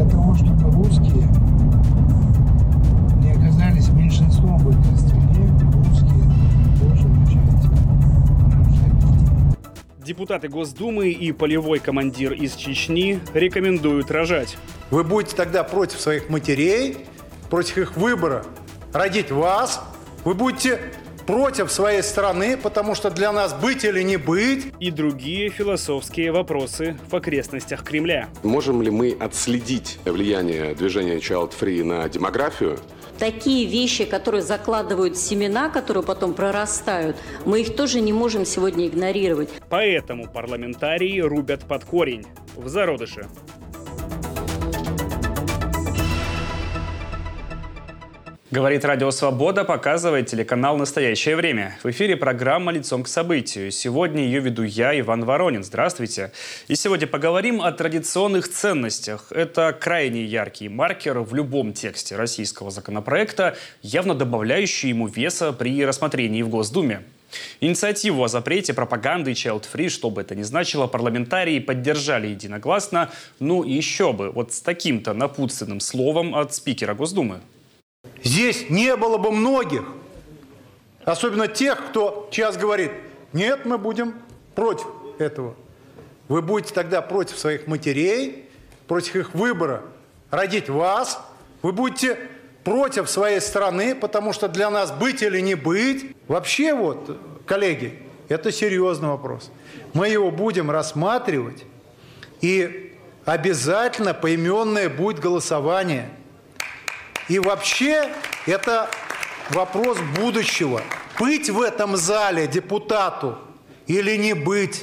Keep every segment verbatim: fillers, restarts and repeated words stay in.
того, чтобы русские не оказались меньшинством в этой стране, русские тоже начать рожать детей. Депутаты Госдумы и полевой командир из Чечни рекомендуют рожать. Вы будете тогда против своих матерей, против их выбора родить вас. Вы будете против своей страны, потому что для нас быть или не быть. И другие философские вопросы в окрестностях Кремля. Можем ли мы отследить влияние движения Child Free на демографию? Такие вещи, которые закладывают семена, которые потом прорастают, мы их тоже не можем сегодня игнорировать. Поэтому парламентарии рубят под корень, в зародыше. Говорит Радио Свобода, показывает телеканал «Настоящее время». В эфире программа «Лицом к событию». Сегодня ее веду я, Иван Воронин. Здравствуйте. И сегодня поговорим о традиционных ценностях. Это крайне яркий маркер в любом тексте российского законопроекта, явно добавляющий ему веса при рассмотрении в Госдуме. Инициативу о запрете пропаганды Child Free, что бы это ни значило, парламентарии поддержали единогласно. Ну и еще бы, вот с таким-то напутственным словом от спикера Госдумы. Здесь не было бы многих, особенно тех, кто сейчас говорит, нет, мы будем против этого. Вы будете тогда против своих матерей, против их выбора родить вас. Вы будете против своей страны, потому что для нас быть или не быть. Вообще вот, коллеги, это серьезный вопрос. Мы его будем рассматривать, и обязательно поименное будет голосование. И вообще это вопрос будущего. Быть в этом зале депутату или не быть.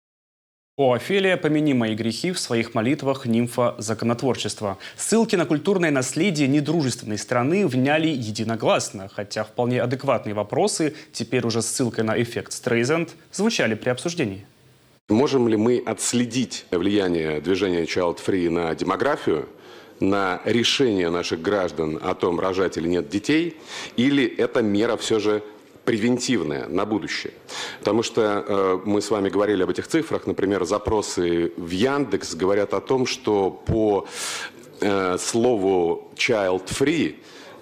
О, Офелия, помяни мои грехи в своих молитвах, нимфа законотворчества. Ссылки на культурное наследие недружественной страны вняли единогласно, хотя вполне адекватные вопросы, теперь уже с ссылкой на эффект Стрейзенд, звучали при обсуждении. Можем ли мы отследить влияние движения Child Free на демографию, на решение наших граждан о том, рожать или нет детей, или эта мера все же превентивная на будущее? Потому что э, мы с вами говорили об этих цифрах, например, запросы в Яндекс говорят о том, что по э, слову Child Free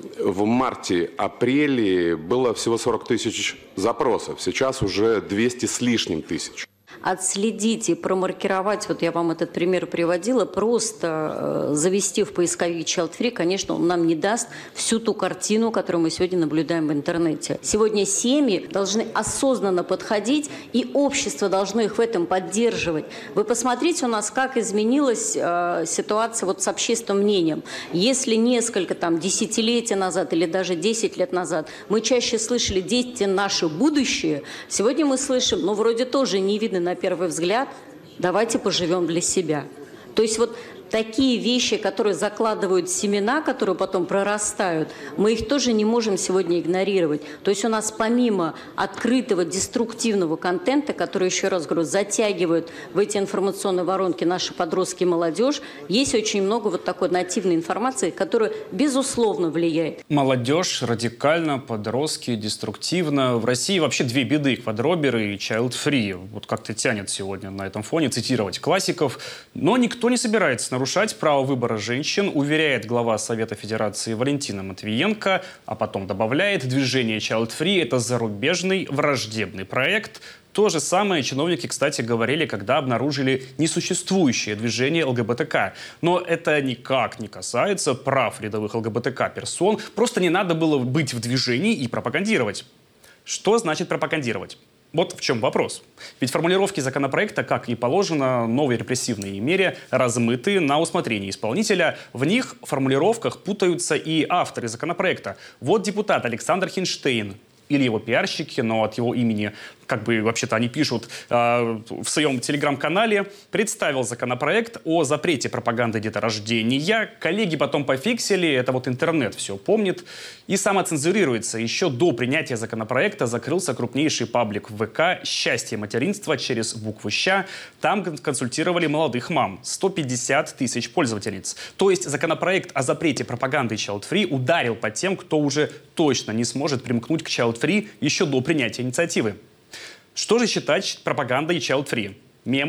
в марте-апреле было всего сорок тысяч запросов, сейчас уже двести с лишним тысяч. Отследить и промаркировать, вот я вам этот пример приводила, просто э, завести в поисковик Child Free, конечно, он нам не даст всю ту картину, которую мы сегодня наблюдаем в интернете. Сегодня семьи должны осознанно подходить, и общество должно их в этом поддерживать. Вы посмотрите у нас, как изменилась э, ситуация вот с общественным мнением. Если несколько там десятилетий назад или даже десять лет назад мы чаще слышали «дети наше будущее», сегодня мы слышим, ну, вроде тоже не видно на первый взгляд, давайте поживем для себя. То есть вот такие вещи, которые закладывают семена, которые потом прорастают, мы их тоже не можем сегодня игнорировать. То есть у нас помимо открытого деструктивного контента, который, еще раз говорю, затягивают в эти информационные воронки наши подростки и молодежь, есть очень много вот такой нативной информации, которая безусловно влияет. Молодежь радикально, подростки деструктивно. В России вообще две беды: квадроберы и Child Free. Вот как-то тянет сегодня на этом фоне цитировать классиков. Но никто не собирается нарушать право выбора женщин, уверяет глава Совета Федерации Валентина Матвиенко, а потом добавляет: движение Child Free – это зарубежный враждебный проект. То же самое чиновники, кстати, говорили, когда обнаружили несуществующее движение ЛГБТК. Но это никак не касается прав рядовых ЛГБТК-персон. Просто не надо было быть в движении и пропагандировать. Что значит пропагандировать? Вот в чем вопрос. Ведь формулировки законопроекта, как и положено новой репрессивной мере, размыты на усмотрение исполнителя. В них, в формулировках, путаются и авторы законопроекта. Вот депутат Александр Хинштейн, или его пиарщики, но от его имени, как бы вообще-то они пишут э, в своем телеграм-канале, представил законопроект о запрете пропаганды деторождения. Коллеги потом пофиксили, это вот интернет все помнит, и самоцензурируется. Еще до принятия законопроекта закрылся крупнейший паблик в ВК «Счастье материнства» через букву «Щ». Там консультировали молодых мам. сто пятьдесят тысяч пользовательниц. То есть законопроект о запрете пропаганды Child Free ударил по тем, кто уже точно не сможет примкнуть к Child Free еще до принятия инициативы. Что же считать пропагандой Child Free? Мемы,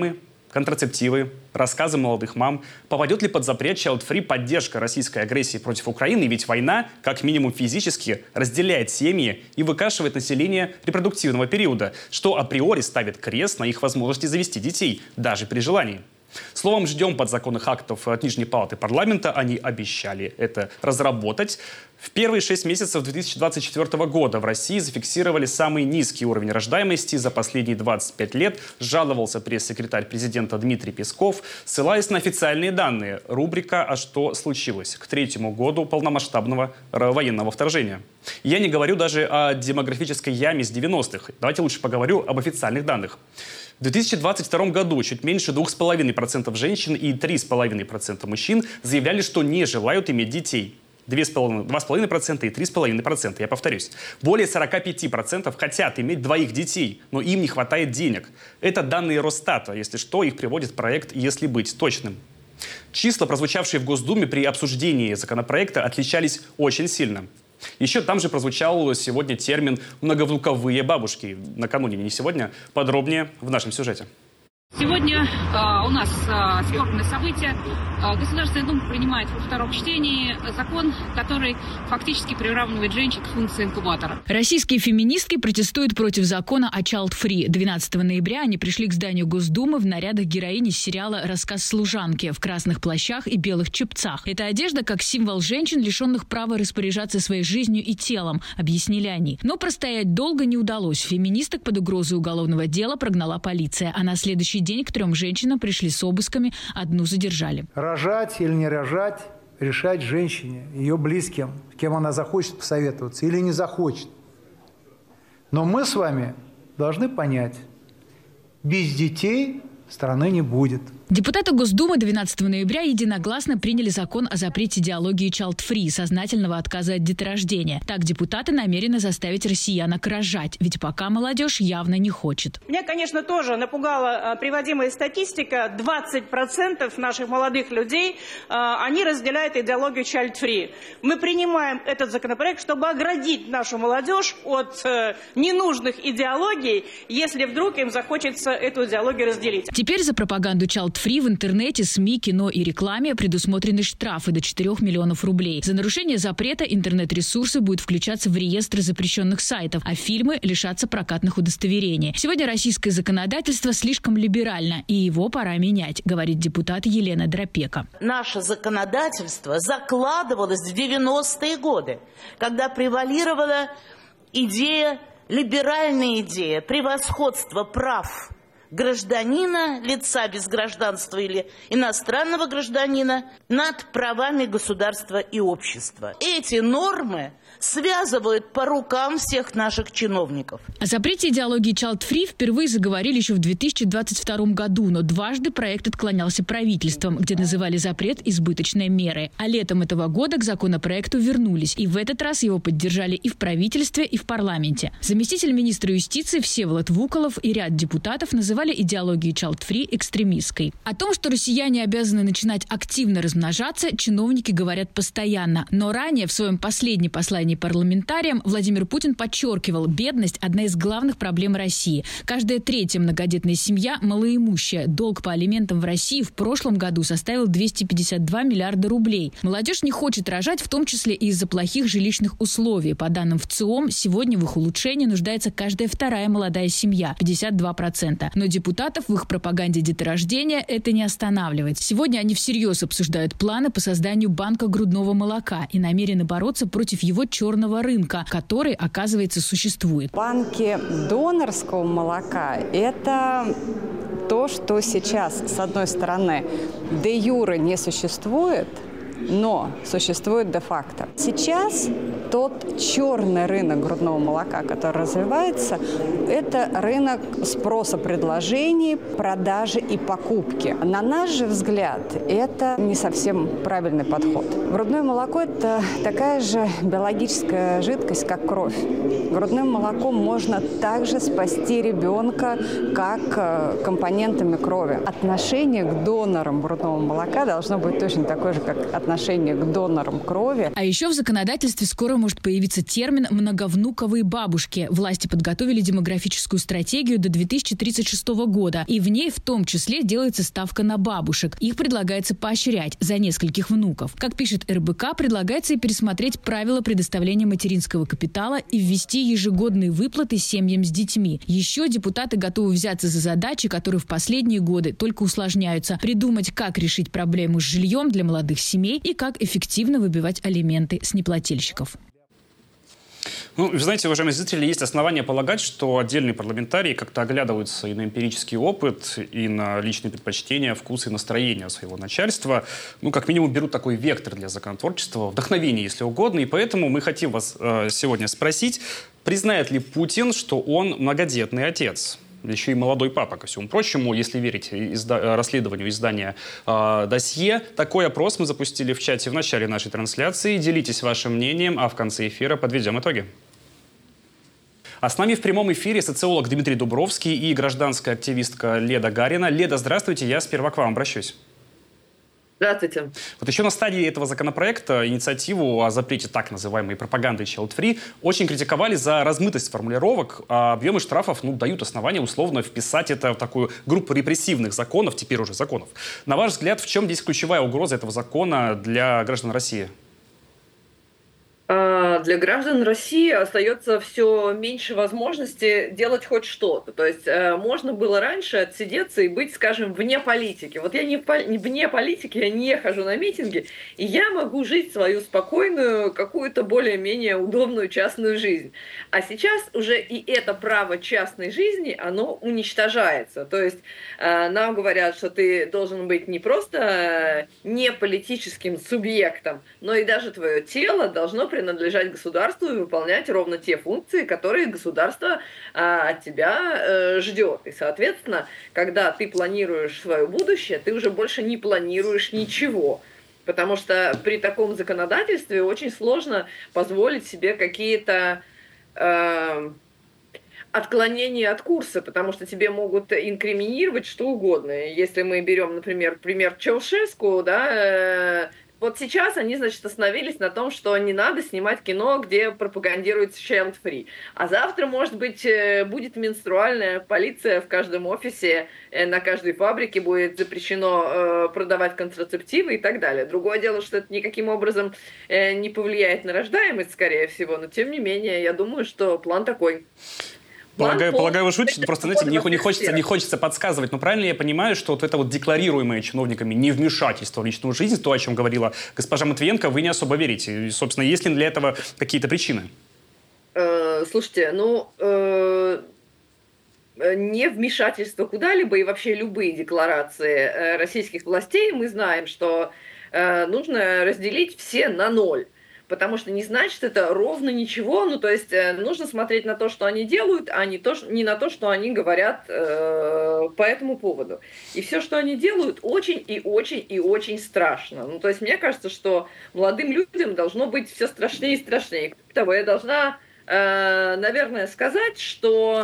контрацептивы, рассказы молодых мам. Попадет ли под запрет child-free поддержка российской агрессии против Украины? Ведь война, как минимум физически, разделяет семьи и выкашивает население репродуктивного периода, что априори ставит крест на их возможности завести детей, даже при желании. Словом, ждем подзаконных актов от Нижней палаты парламента. Они обещали это разработать. В первые шесть месяцев две тысячи двадцать четвёртого года в России зафиксировали самый низкий уровень рождаемости за последние двадцать пять лет, жаловался пресс-секретарь президента Дмитрий Песков, ссылаясь на официальные данные. Рубрика «А что случилось?» к третьему году полномасштабного военного вторжения. Я не говорю даже о демографической яме с девяностых. Давайте лучше поговорю об официальных данных. В две тысячи двадцать втором году чуть меньше двух с половиной процентов женщин и три с половиной процента мужчин заявляли, что не желают иметь детей. два с половиной процента и три с половиной процента, я повторюсь. Более сорока пяти процентов хотят иметь двоих детей, но им не хватает денег. Это данные Росстата, если что, их приводит проект «Если быть точным». Числа, прозвучавшие в Госдуме при обсуждении законопроекта, отличались очень сильно. Еще там же прозвучал сегодня термин «многовнуковые бабушки». Накануне, не сегодня. Подробнее в нашем сюжете. Сегодня э, у нас э, скорбное событие. Э, Государственная Дума принимает во втором чтении закон, который фактически приравнивает женщин к функции инкубатора. Российские феминистки протестуют против закона о child-free. двенадцатого ноября они пришли к зданию Госдумы в нарядах героини сериала «Рассказ служанки» в красных плащах и белых чепцах. Эта одежда как символ женщин, лишенных права распоряжаться своей жизнью и телом, объяснили они. Но простоять долго не удалось. Феминисток под угрозой уголовного дела прогнала полиция, а на следующий день к трем женщинам пришли с обысками, одну задержали. Рожать или не рожать, решать женщине, ее близким, с кем она захочет посоветоваться или не захочет. Но мы с вами должны понять, без детей страны не будет. Депутаты Госдумы двенадцатого ноября единогласно приняли закон о запрете идеологии child-free, сознательного отказа от деторождения. Так депутаты намерены заставить россиянок рожать, ведь пока молодежь явно не хочет. Меня, конечно, тоже напугала приводимая статистика. двадцать процентов наших молодых людей, они разделяют идеологию child-free. Мы принимаем этот законопроект, чтобы оградить нашу молодежь от ненужных идеологий, если вдруг им захочется эту идеологию разделить. Теперь за пропаганду child-free в интернете, СМИ, кино и рекламе предусмотрены штрафы до четырёх миллионов рублей. За нарушение запрета интернет-ресурсы будут включаться в реестр запрещенных сайтов, а фильмы лишатся прокатных удостоверений. Сегодня российское законодательство слишком либерально, и его пора менять, говорит депутат Елена Дропека. Наше законодательство закладывалось в девяностые годы, когда превалировала идея, либеральная идея превосходства прав гражданина, лица без гражданства или иностранного гражданина над правами государства и общества. Эти нормы связывают по рукам всех наших чиновников. О запрете идеологии child-free впервые заговорили еще в две тысячи двадцать втором году, но дважды проект отклонялся правительством, где называли запрет избыточной мерой. А летом этого года к законопроекту вернулись, и в этот раз его поддержали и в правительстве, и в парламенте. Заместитель министра юстиции Всеволод Вуколов и ряд депутатов называли идеологию child-free экстремистской. О том, что россияне обязаны начинать активно размножаться, чиновники говорят постоянно. Но ранее в своем последнем послании парламентариям Владимир Путин подчеркивал, бедность – одна из главных проблем России. Каждая третья многодетная семья малоимущая. Долг по алиментам в России в прошлом году составил двести пятьдесят два миллиарда рублей. Молодежь не хочет рожать, в том числе и из-за плохих жилищных условий. По данным ВЦИОМ, сегодня в их улучшении нуждается каждая вторая молодая семья – пятьдесят два процента. Но депутатов в их пропаганде деторождения это не останавливает. Сегодня они всерьез обсуждают планы по созданию банка грудного молока и намерены бороться против его черного рынка, который, оказывается, существует. Банки донорского молока – это то, что сейчас, с одной стороны, де-юре не существует, но существует де-факто. Сейчас тот черный рынок грудного молока, который развивается, это рынок спроса, предложений, продажи и покупки. На наш же взгляд, это не совсем правильный подход. Грудное молоко – это такая же биологическая жидкость, как кровь. Грудным молоком можно также спасти ребенка, как компонентами крови. Отношение к донорам грудного молока должно быть точно такое же, как отношение отношение к донорам крови. А еще в законодательстве скоро может появиться термин «многовнуковые бабушки». Власти подготовили демографическую стратегию до две тысячи тридцать шестого года. И в ней в том числе делается ставка на бабушек. Их предлагается поощрять за нескольких внуков. Как пишет эр бэ ка, предлагается и пересмотреть правила предоставления материнского капитала и ввести ежегодные выплаты семьям с детьми. Еще депутаты готовы взяться за задачи, которые в последние годы только усложняются. Придумать, как решить проблему с жильем для молодых семей и как эффективно выбивать алименты с неплательщиков. Ну, вы знаете, уважаемые зрители, есть основания полагать, что отдельные парламентарии как-то оглядываются и на эмпирический опыт, и на личные предпочтения, вкусы и настроения своего начальства. Ну, как минимум, берут такой вектор для законотворчества, вдохновение, если угодно. И поэтому мы хотим вас э, сегодня спросить, признает ли Путин, что он многодетный отец? Еще и молодой папа, ко всему прочему, если верить изда- расследованию издания э, «Досье». Такой опрос мы запустили в чате в начале нашей трансляции. Делитесь вашим мнением, а в конце эфира подведем итоги. А с нами в прямом эфире социолог Дмитрий Дубровский и гражданская активистка Леда Гарина. Леда, здравствуйте, я сперва к вам обращусь. Здравствуйте. Вот еще на стадии этого законопроекта инициативу о запрете так называемой пропаганды child free очень критиковали за размытость формулировок, а объемы штрафов ну, дают основания условно вписать это в такую группу репрессивных законов, теперь уже законов. На ваш взгляд, в чем здесь ключевая угроза этого закона для граждан России? Для граждан России остается все меньше возможности делать хоть что-то. То есть э, можно было раньше отсидеться и быть, скажем, вне политики. Вот я не, в, не вне политики, я не хожу на митинги, и я могу жить свою спокойную, какую-то более-менее удобную частную жизнь. А сейчас уже и это право частной жизни, оно уничтожается. То есть э, нам говорят, что ты должен быть не просто э, не политическим субъектом, но и даже твое тело должно принадлежать государству и выполнять ровно те функции, которые государство а, от тебя э, ждет. И, соответственно, когда ты планируешь свое будущее, ты уже больше не планируешь ничего. Потому что при таком законодательстве очень сложно позволить себе какие-то э, отклонения от курса, потому что тебе могут инкриминировать что угодно. Если мы берем, например, пример Чаушеску, да, э, вот сейчас они, значит, остановились на том, что не надо снимать кино, где пропагандируется child free. А завтра, может быть, будет менструальная полиция в каждом офисе, на каждой фабрике будет запрещено продавать контрацептивы и так далее. Другое дело, что это никаким образом не повлияет на рождаемость, скорее всего, но тем не менее, я думаю, что план такой. Полагаю, полагаю, вы шутите, просто, знаете, не, не, хочется, не хочется подсказывать. Но правильно я понимаю, что вот это вот декларируемое чиновниками невмешательство в личную жизнь, то, о чем говорила госпожа Матвиенко, вы не особо верите. И, собственно, есть ли для этого какие-то причины? Э, слушайте, ну... Э... не вмешательство куда-либо и вообще любые декларации российских властей, мы знаем, что э, нужно разделить все на ноль. Потому что не значит это ровно ничего, ну то есть э, нужно смотреть на то, что они делают, а не, то, не на то, что они говорят э, по этому поводу. И все, что они делают, очень и очень и очень страшно. Ну то есть мне кажется, что молодым людям должно быть все страшнее и страшнее. Кроме того, я должна, э, наверное, сказать, что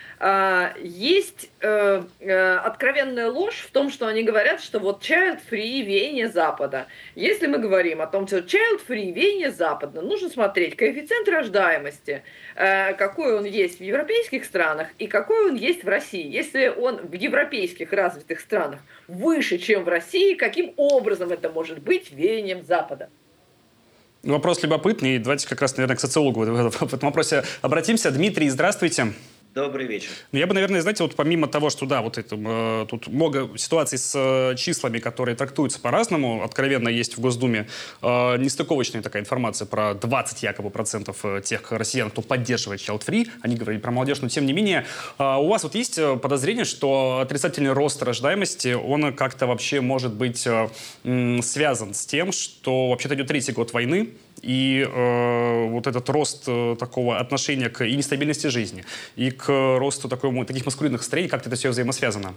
есть э, э, откровенная ложь в том, что они говорят, что вот child free веяние Запада. Если мы говорим о том, что child free веяние Запада, нужно смотреть коэффициент рождаемости, э, какой он есть в европейских странах и какой он есть в России. Если он в европейских развитых странах выше, чем в России, каким образом это может быть веянием Запада? Вопрос любопытный. Давайте как раз, наверное, к социологу в этом вопросе обратимся. Дмитрий, здравствуйте. Добрый вечер. Ну, я бы, наверное, знаете, вот помимо того, что, да, вот это, э, тут много ситуаций с э, числами, которые трактуются по-разному, откровенно есть в Госдуме э, нестыковочная такая информация про двадцать якобы процентов тех россиян, кто поддерживает child free, они говорили про молодежь, но тем не менее, э, у вас вот есть подозрение, что отрицательный рост рождаемости, он как-то вообще может быть э, э, связан с тем, что вообще-то идет третий год войны, и э, вот этот рост э, такого отношения к и нестабильности жизни, и к росту такой, таких маскулинных строений, как-то это все взаимосвязано?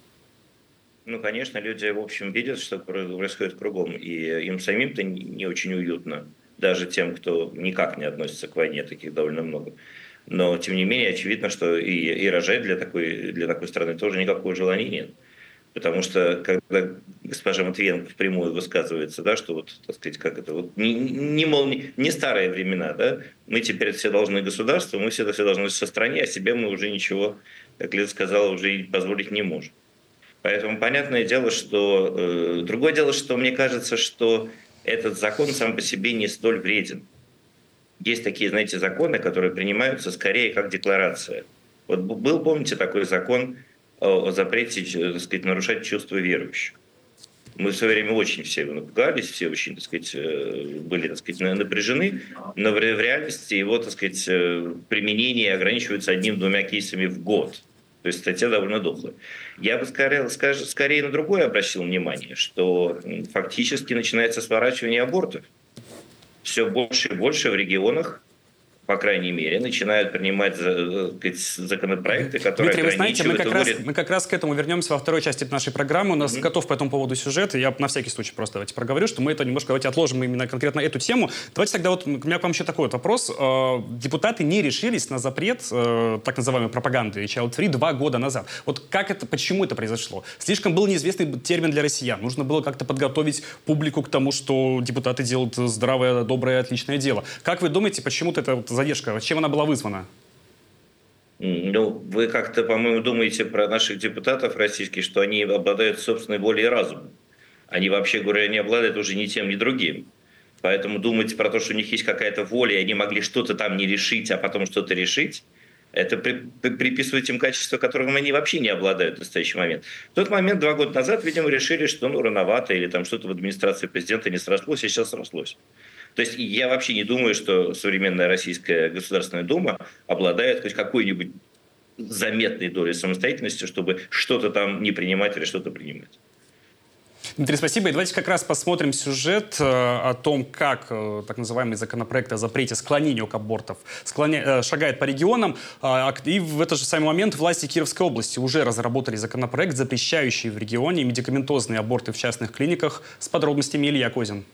Ну, конечно, люди, в общем, видят, что происходит кругом, и им самим-то не очень уютно, даже тем, кто никак не относится к войне, таких довольно много. Но, тем не менее, очевидно, что и, и рожать для такой, для такой страны тоже никакого желания нет. Потому что когда госпожа Матвиенко впрямую высказывается, да, что вот, так сказать, как это, вот, не, не, мол, не, не старые времена, да, мы теперь все должны государству, мы все, все должны со стране, а себе мы уже ничего, как Лиза сказала, уже позволить не можем. Поэтому понятное дело, что... Э, другое дело, что мне кажется, что этот закон сам по себе не столь вреден. Есть такие, знаете, законы, которые принимаются скорее как декларация. Вот был, помните, такой закон о запрете, так сказать, нарушать чувства верующих. Мы в свое время очень все напугались, все очень, так сказать, были, так сказать, напряжены, но в реальности его, так сказать, применение ограничивается одним-двумя кейсами в год. То есть статья довольно дохлая. Я бы скорее, скорее на другое обратил внимание, что фактически начинается сворачивание абортов. Все больше и больше в регионах, по крайней мере, начинают принимать законопроекты, которые Дмитрий, вы знаете, мы как, раз, уводят... мы как раз к этому вернемся во второй части нашей программы. У нас mm-hmm. готов по этому поводу сюжет. Я на всякий случай просто давайте проговорю, что мы это немножко давайте отложим именно конкретно эту тему. Давайте тогда вот у меня к вам еще такой вот вопрос. Депутаты не решились на запрет так называемой пропаганды Child Free два года назад. Вот как это, почему это произошло? Слишком был неизвестный термин для россиян. Нужно было как-то подготовить публику к тому, что депутаты делают здравое, доброе, отличное дело. Как вы думаете, почему-то это вот задержка, чем она была вызвана? Ну, вы как-то, по-моему, думаете про наших депутатов российских, что они обладают собственной волей и разумом. Они, вообще говоря, не обладают уже ни тем, ни другим. Поэтому думать про то, что у них есть какая-то воля, и они могли что-то там не решить, а потом что-то решить, это при, при, приписывать им качества, которым они вообще не обладают в настоящий момент. В тот момент, два года назад, видимо, решили, что ну, рановато, или там что-то в администрации президента не срослось, и сейчас срослось. То есть я вообще не думаю, что современная Российская Государственная Дума обладает хоть какой-нибудь заметной долей самостоятельности, чтобы что-то там не принимать или что-то принимать. Дмитрий, спасибо. И давайте как раз посмотрим сюжет э, о том, как э, так называемый законопроект о запрете склонению к абортам склоня... э, шагает по регионам. Э, и в этот же самый момент власти Кировской области уже разработали законопроект, запрещающий в регионе медикаментозные аборты в частных клиниках. С подробностями Илья Козин.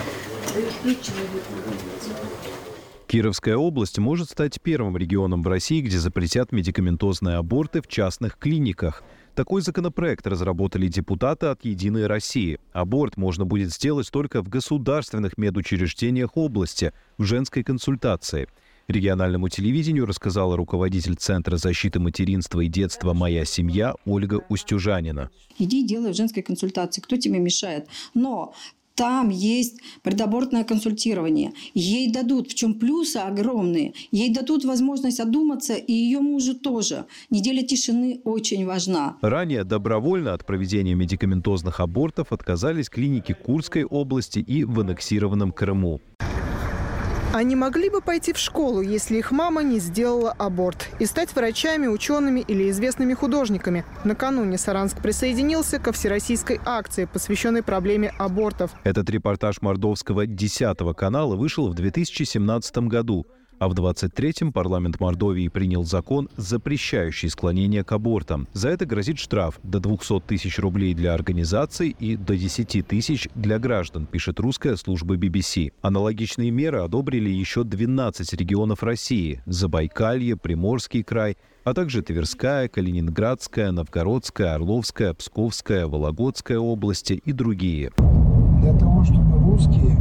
Кировская область может стать первым регионом в России, где запретят медикаментозные аборты в частных клиниках. Такой законопроект разработали депутаты от «Единой России». Аборт можно будет сделать только в государственных медучреждениях области, в женской консультации. Региональному телевидению рассказала руководитель Центра защиты материнства и детства «Моя семья» Ольга Устюжанина. Иди делай в женской консультации, кто тебе мешает? Но там есть предабортное консультирование. Ей дадут, в чем плюсы огромные, ей дадут возможность одуматься, и ее мужу тоже. Неделя тишины очень важна. Ранее добровольно от проведения медикаментозных абортов отказались клиники Курской области и в аннексированном Крыму. Они могли бы пойти в школу, если их мама не сделала аборт, и стать врачами, учеными или известными художниками. Накануне Саранск присоединился ко всероссийской акции, посвященной проблеме абортов. Этот репортаж мордовского десятого канала вышел в две тысячи семнадцатом году. А в двадцать третьем парламент Мордовии принял закон, запрещающий склонение к абортам. За это грозит штраф до двухсот тысяч рублей для организаций и до десяти тысяч для граждан, пишет русская служба би би си. Аналогичные меры одобрили еще двенадцать регионов России – Забайкалье, Приморский край, а также Тверская, Калининградская, Новгородская, Орловская, Псковская, Вологодская области и другие. Для того, чтобы русские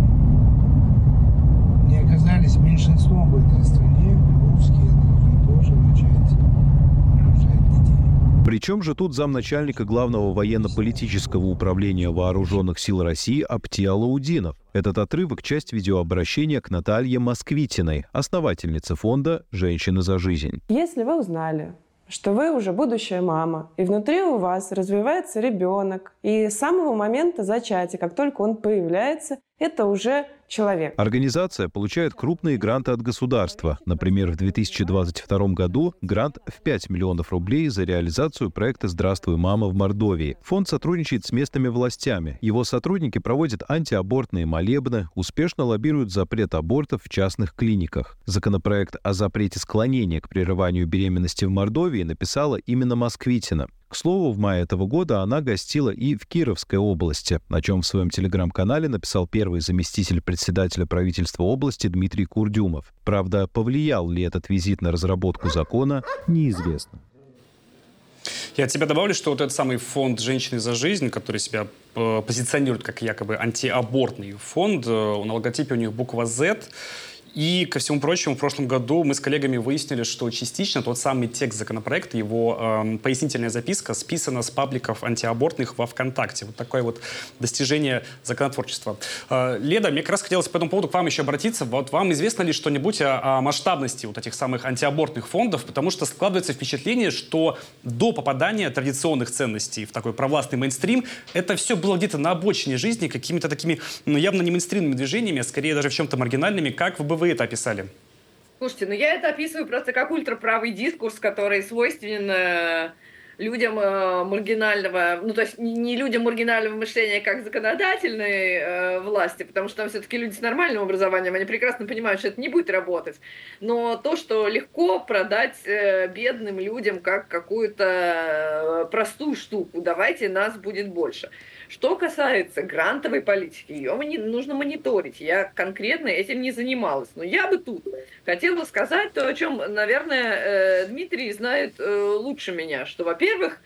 не оказались меньшинством в этой стране, русские должны тоже начать рожать детей. Причем же тут замначальника Главного военно-политического управления Вооруженных сил России Апти Алаудинов. Этот отрывок – часть видеообращения к Наталье Москвитиной, основательнице фонда «Женщины за жизнь». Если вы узнали, что вы уже будущая мама, и внутри у вас развивается ребенок, и с самого момента зачатия, как только он появляется, это уже человек. Организация получает крупные гранты от государства. Например, в две тысячи двадцать втором году грант в пять миллионов рублей за реализацию проекта «Здравствуй, мама» в Мордовии. Фонд сотрудничает с местными властями. Его сотрудники проводят антиабортные молебны, успешно лоббируют запрет абортов в частных клиниках. Законопроект о запрете склонения к прерыванию беременности в Мордовии написала именно Москвитина. К слову, в мае этого года она гостила и в Кировской области, о чем в своем телеграм-канале написал первый заместитель председателя правительства области Дмитрий Курдюмов. Правда, повлиял ли этот визит на разработку закона, неизвестно. Я от тебя добавлю, что вот этот самый фонд «Женщины за жизнь», который себя э, позиционирует как якобы антиабортный фонд, э, на логотипе у них буква «Z». И, ко всему прочему, в прошлом году мы с коллегами выяснили, что частично тот самый текст законопроекта, его э, пояснительная записка списана с пабликов антиабортных во ВКонтакте. Вот такое вот достижение законотворчества. Э, Леда, мне как раз хотелось по этому поводу к вам еще обратиться. Вот вам известно ли что-нибудь о, о масштабности вот этих самых антиабортных фондов? Потому что складывается впечатление, что до попадания традиционных ценностей в такой провластный мейнстрим это все было где-то на обочине жизни, какими-то такими, ну, явно не мейнстримными движениями, а скорее даже в чем-то маргинальными. Как вы бы вы это описали? Слушайте, ну я это описываю просто как ультраправый дискурс, который свойственен людям э, маргинального, ну то есть не людям маргинального мышления как законодательной э, власти, потому что там все-таки люди с нормальным образованием, они прекрасно понимают, что это не будет работать, но то, что легко продать э, бедным людям как какую-то простую штуку, давайте нас будет больше. Что касается грантовой политики, ее нужно мониторить. Я конкретно этим не занималась. Но я бы тут хотела сказать то, о чем, наверное, Дмитрий знает лучше меня. Что, во-первых,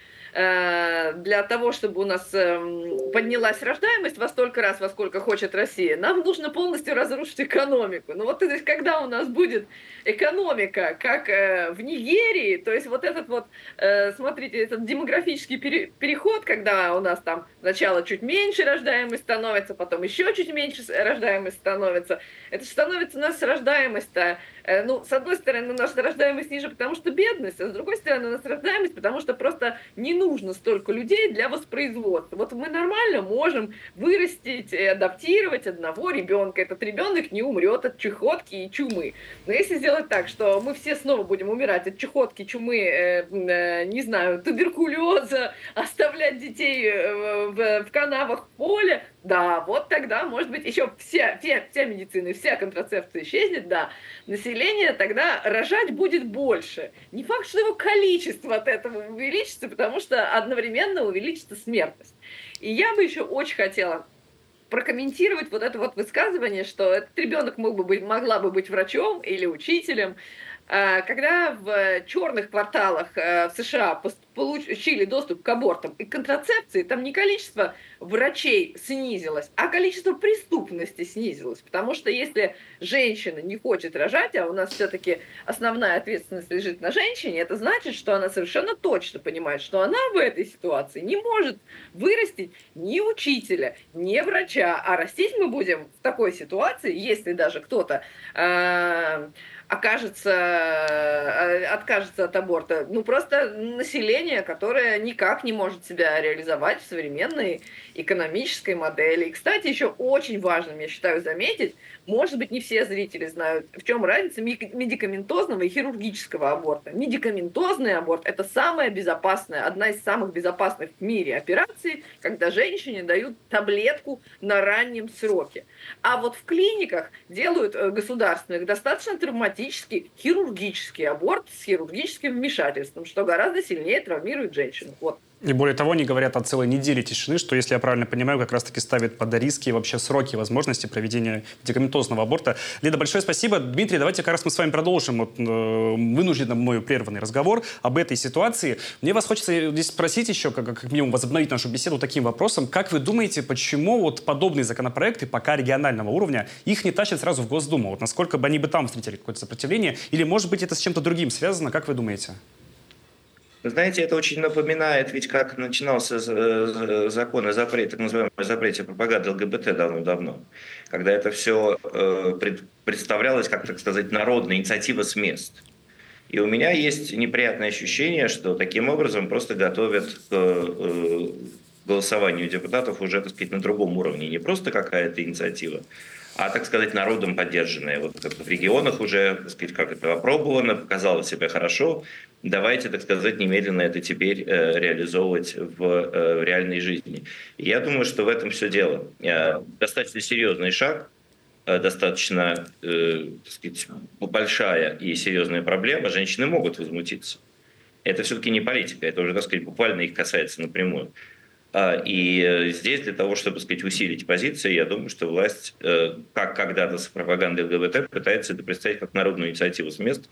для того, чтобы у нас поднялась рождаемость во столько раз, во сколько хочет Россия, нам нужно полностью разрушить экономику. Ну вот то есть, когда у нас будет экономика, как в Нигерии, то есть вот этот вот, смотрите, этот демографический переход, когда у нас там сначала чуть меньше рождаемость становится, потом еще чуть меньше рождаемость становится, это же становится у нас рождаемость-то, ну, с одной стороны, наша рождаемость ниже, потому что бедность, а с другой стороны, у нас рождаемость, потому что просто не нужно столько людей для воспроизводства. Вот мы нормально можем вырастить и адаптировать одного ребенка. Этот ребенок не умрет от чехотки и чумы. Но если сделать так, что мы все снова будем умирать от чехотки, чумы, э, э, не знаю, туберкулеза, оставлять детей э, в, в канавах в поле, да, вот тогда, может быть, еще вся, вся, вся медицина, вся контрацепция исчезнет, да, население тогда рожать будет больше. Не факт, что его количество от этого увеличится, потому что одновременно увеличится смертность. И я бы еще очень хотела прокомментировать вот это вот высказывание, что этот ребенок мог бы быть, могла бы быть врачом или учителем. Когда в черных кварталах в США получили доступ к абортам и контрацепции, там не количество врачей снизилось, а количество преступности снизилось. Потому что если женщина не хочет рожать, а у нас все-таки основная ответственность лежит на женщине, это значит, что она совершенно точно понимает, что она в этой ситуации не может вырастить ни учителя, ни врача. А растить мы будем в такой ситуации, если даже кто-то э, окажется, откажется от аборта. Ну, просто население, которое никак не может себя реализовать в современной экономической модели. И, кстати, еще очень важным, я считаю, заметить, может быть, не все зрители знают, в чем разница медикаментозного и хирургического аборта. Медикаментозный аборт – это самая безопасная, одна из самых безопасных в мире операций, когда женщине дают таблетку на раннем сроке. А вот в клиниках делают государственных достаточно травматический хирургический аборт с хирургическим вмешательством, что гораздо сильнее травмирует женщину. Вот. И более того, они говорят о целой неделе тишины, что, если я правильно понимаю, как раз-таки ставит под риски вообще сроки возможности проведения медикаментозного аборта. Лида, большое спасибо. Дмитрий, давайте как раз мы с вами продолжим вот, э, вынужденно мною прерванный разговор об этой ситуации. Мне вас хочется здесь спросить еще, как, как минимум возобновить нашу беседу таким вопросом. Как вы думаете, почему вот подобные законопроекты пока регионального уровня, их не тащат сразу в Госдуму? Вот насколько бы они бы там встретили какое-то сопротивление? Или, может быть, это с чем-то другим связано? Как вы думаете? Вы знаете, это очень напоминает, ведь как начинался закон о запрете, так называемый запрете пропаганды ЛГБТ давно-давно, когда это все представлялось, как так сказать, народная инициатива с мест. И у меня есть неприятное ощущение, что таким образом просто готовят к голосованию депутатов уже, так сказать, на другом уровне. Не просто какая-то инициатива, а, так сказать, народом поддержанная. Вот в регионах уже, так сказать, как это опробовано, показало себя хорошо. Давайте, так сказать, немедленно это теперь э, реализовывать в, э, в реальной жизни. И я думаю, что в этом все дело. Э, достаточно серьезный шаг, э, достаточно, э, так сказать, большая и серьезная проблема. Женщины могут возмутиться. Это все-таки не политика, это уже, так сказать, буквально их касается напрямую. И здесь для того, чтобы, так сказать, усилить позиции, я думаю, что власть, как когда-то с пропагандой ЛГБТ, пытается это представить как народную инициативу с мест,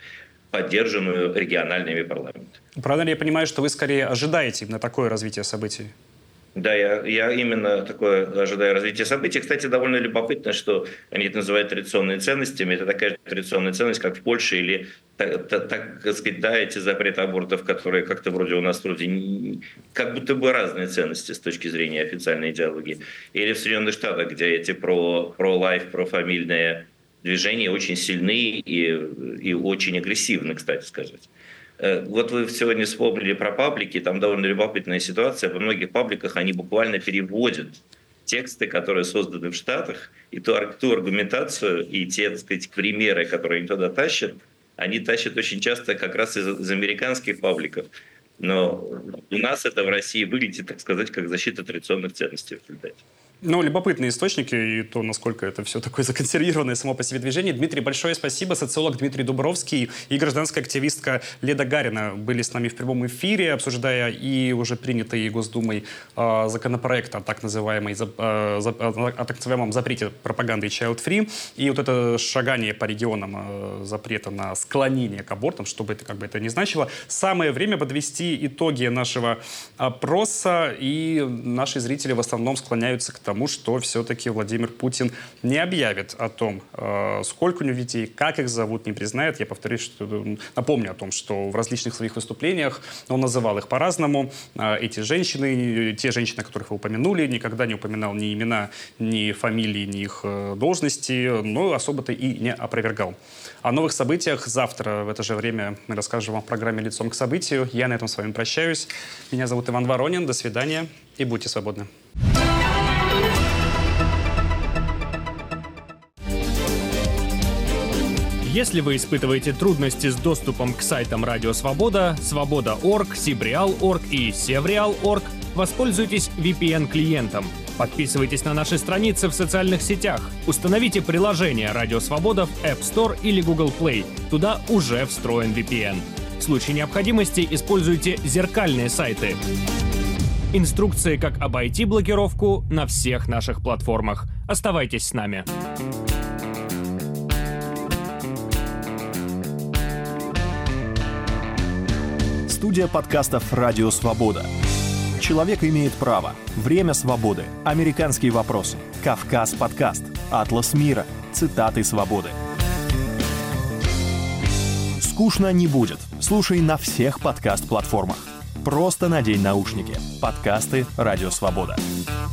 поддержанную региональными парламентами. Правильно ли я понимаю, что вы скорее ожидаете именно такое развитие событий? Да, я, я именно такое ожидаю развития событий. Кстати, довольно любопытно, что они это называют традиционными ценностями. Это такая же традиционная ценность, как в Польше, или, так, так, так сказать, да, эти запреты абортов, которые как-то вроде у нас вроде не, как будто бы разные ценности с точки зрения официальной идеологии. Или в Соединенных Штатах, где эти про, про-лайф, профамильные движения очень сильны и, и очень агрессивны, кстати сказать. Вот вы сегодня вспомнили про паблики, там довольно любопытная ситуация. Во многих пабликах они буквально переводят тексты, которые созданы в Штатах, и ту, ту аргументацию, и те, так сказать, примеры, которые они туда тащат, они тащат очень часто как раз из, из американских пабликов. Но у нас это в России выглядит, так сказать, как защита традиционных ценностей в результате. Ну, любопытные источники и то, насколько это все такое законсервированное само по себе движение. Дмитрий, большое спасибо. Социолог Дмитрий Дубровский и гражданская активистка Леда Гарина были с нами в прямом эфире, обсуждая и уже принятый Госдумой э, законопроект о так, называемой, э, о так называемом запрете пропаганды Child Free. И вот это шагание по регионам э, запрета на склонение к абортам, чтобы это как бы это ни значило. Самое время подвести итоги нашего опроса, и наши зрители в основном склоняются к тому, что все-таки Владимир Путин не объявит о том, сколько у него детей, как их зовут, не признает. Я повторюсь, что, напомню о том, что в различных своих выступлениях он называл их по-разному. Эти женщины, те женщины, которых вы упомянули, никогда не упоминал ни имена, ни фамилии, ни их должности, но особо-то и не опровергал. О новых событиях завтра в это же время мы расскажем вам в программе «Лицом к событию». Я на этом с вами прощаюсь. Меня зовут Иван Воронин. До свидания и будьте свободны. Если вы испытываете трудности с доступом к сайтам Радио Свобода, Свобода точка орг, Сибреал точка орг и Севреал точка орг, воспользуйтесь ви пи эн-клиентом. Подписывайтесь на наши страницы в социальных сетях. Установите приложение Радио Свобода в App Store или Google Play. Туда уже встроен ви пи эн. В случае необходимости используйте зеркальные сайты. Инструкции, как обойти блокировку, на всех наших платформах. Оставайтесь с нами. Студия подкастов «Радио Свобода». Человек имеет право. Время свободы. Американские вопросы. Кавказ подкаст. Атлас мира. Цитаты свободы. Скучно не будет. Слушай на всех подкаст-платформах. Просто надень наушники. Подкасты «Радио Свобода».